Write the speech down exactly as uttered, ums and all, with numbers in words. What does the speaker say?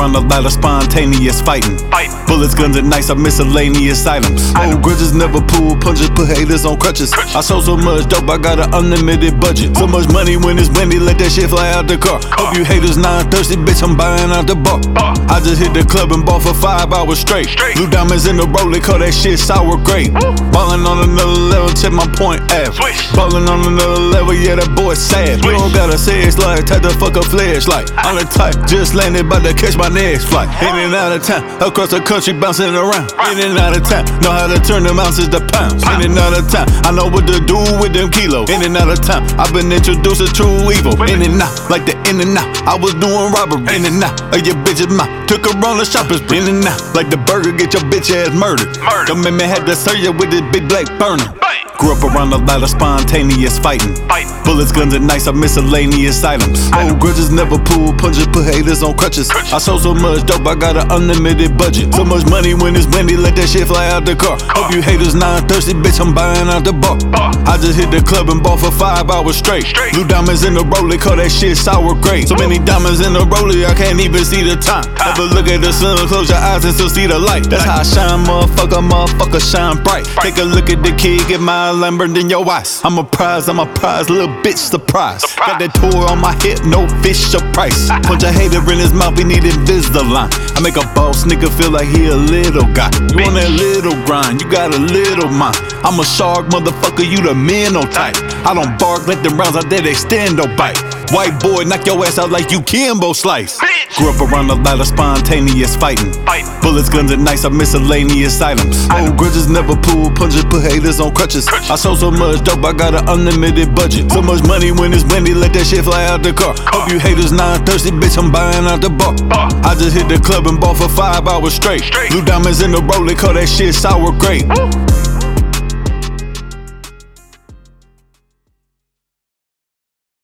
around a lot of spontaneous fighting. Fight. Bullets, guns, and knives are miscellaneous items. Old grudges never pull punches, put haters on crutches. I sold so much dope, I got an unlimited budget. So much money when it's windy, let that shit fly out the car. Hope you haters not thirsty, bitch, I'm buying out the bar. I just hit the club and ball for five hours straight. Blue diamonds in the roll, they call that shit sour grape. Ballin' on another level, check my point F. Ballin' on another level, yeah, that boy sad. You don't gotta say it's like, type the fuck a flashlight. I'm the type, just landed, about to catch my next flight. In and out of town, across the country, bouncing around. In and out of town, know how to turn them ounces to pounds. In and out of town, I know what to do with them kilos. In and out of town, I've been introduced to true evil. In and out, like the in and out, I was doing robbery. In and out, of your bitch's mouth, took her on the shoppers. In and out, like the burger, get your bitch ass murdered. Don't make me had to serve you with this big black burner. Grew up around a lot of spontaneous fighting. Fight. Bullets, guns, and knives are miscellaneous items. Old grudges never pull punches, put haters on crutches. I sold so much dope, I got an unlimited budget. So much money when it's windy, let that shit fly out the car. Hope you haters not thirsty, bitch, I'm buying out the bar. I just hit the club and ball for five hours straight. Blue diamonds in the roll, they call that shit sour grape. So many diamonds in the roller, I can't even see the time. Never look at the sun, close your eyes and still see the light. That's how I shine, motherfucker, motherfucker, shine bright. Take a look at the kid, get my Lambert in your eyes. I'm a prize, I'm a prize, little bitch surprise. Got that tour on my hip, no Fisher Price. Punch a hater in his mouth, he need Invisalign. I make a boss nigga feel like he a little guy. You on that little grind, you got a little mind. I'm a shark, motherfucker, you the minnow type. I don't bark, let them rounds out there extend or bite. White boy, knock your ass out like you Kimbo Slice. Grew up around a lot of spontaneous fighting. Fight. Bullets, guns, and knives are miscellaneous items. Old grudges never pull punches, put haters on crutches. I sold so much dope, I got an unlimited budget. So much money when it's windy, let that shit fly out the car. Hope you haters not thirsty, bitch, I'm buying out the bar. I just hit the club and ball for five hours straight. Blue diamonds in the roll, they call that shit sour grape.